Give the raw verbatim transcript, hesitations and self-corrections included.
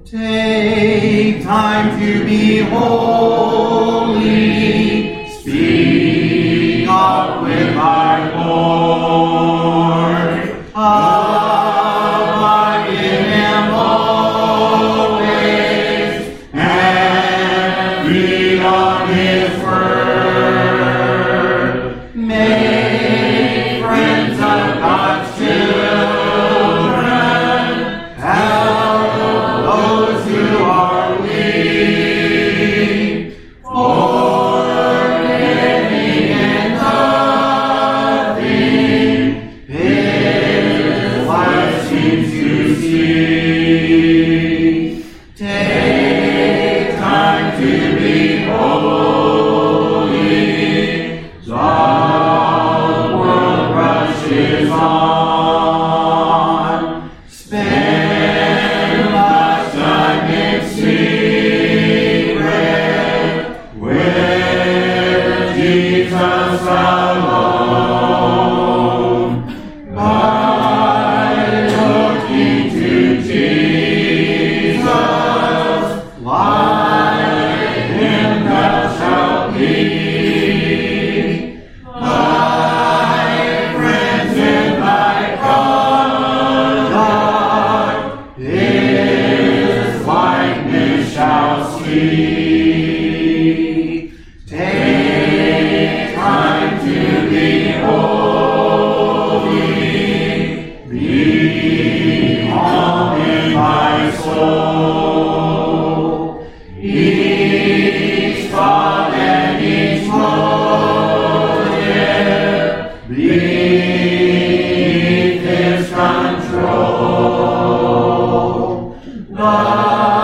Take time to be holy. Speak up with our Lord. Abide in Him always, and feed on His word. Make friends of God's children. Help those who are weak. Forgetting in nothing His blessings to see. Take time to be holy. The world rushes on. Spend much time in secret with Jesus alone. By looking to Jesus, like Him thou shalt be. Thy friends in thy conduct His likeness shall see. Take time to be holy. Be calm in thy soul. Each thought and each motive beneath His control. The